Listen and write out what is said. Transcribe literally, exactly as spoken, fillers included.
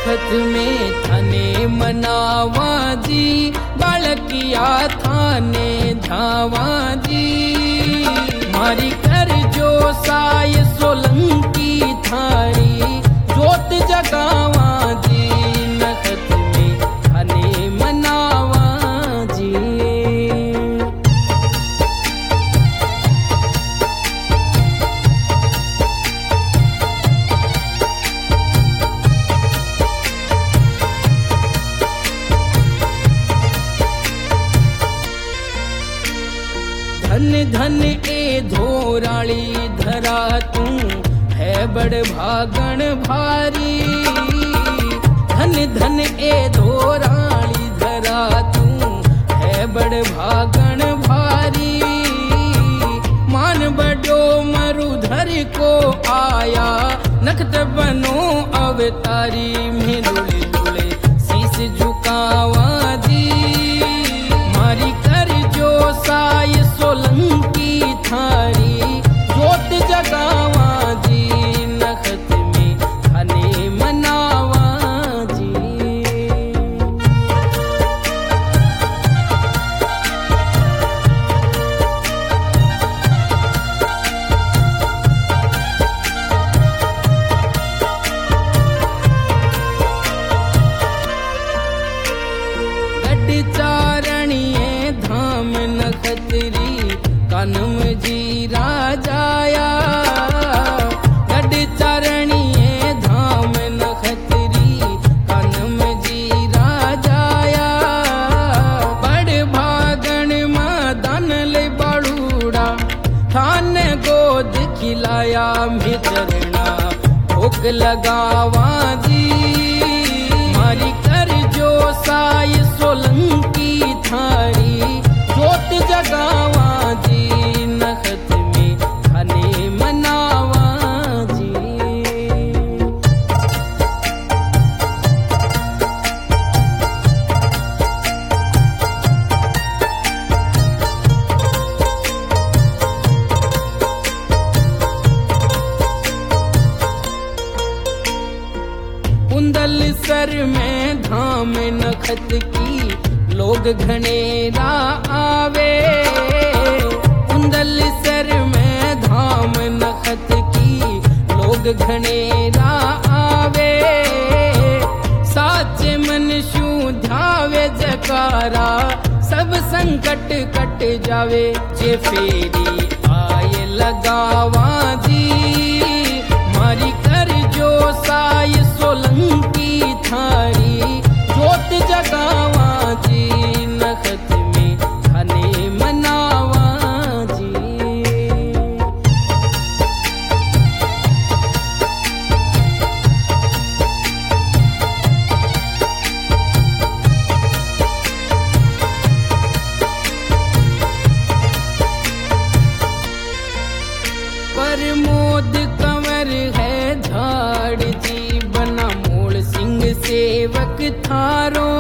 नखत में थने मनावा जी, बालकिया थाने धावा जी। मारी कर जो साय सोलंकी थारी, जोत जगावा जी, नखत में थने मनावा जी। धन धन ए धोराली धरा तू है बड़ भागण भारी। धन धन ए धोराली धरा तू है बड़ भागण भारी। मान बड़ो मरुधर को आया, नखत बनो अवतारी। में लुले लुले शीस झुकावा जी, मारी कर जो साय सोलंकी थारी, जोत जगावा जी, नखत में थने मनावा जी। गड चारणिए धाम नखतरी, कानम जी राजाया। गड चारणिए धाम नखतरी, कानम जी राजाया। बड़ भागण मदन ले बड़ूड़ा, थान गोद खिलाया। मित्रना भोग लगावा जी, मारी कर जो साय सोलंकी थारी, जोत जगावा जी, नखत में थने मनावा जी। कुंदल सर में धाम नखत की, लोग घनेरा आवे। कुंदल सर में धाम नखत की, लोग घनेरा आवे। साचे मन शू ध्यावे जकारा, सब संकट कट जावे। जे फेरी आय लगावा जी, मारी कर जो साय सोलंकी थारी, जोत जगावा जी, नखत में थने मनावा जी। प्रमोद कंवर है झाड़ जी, बना मोड़ सिंह सेवक थारो।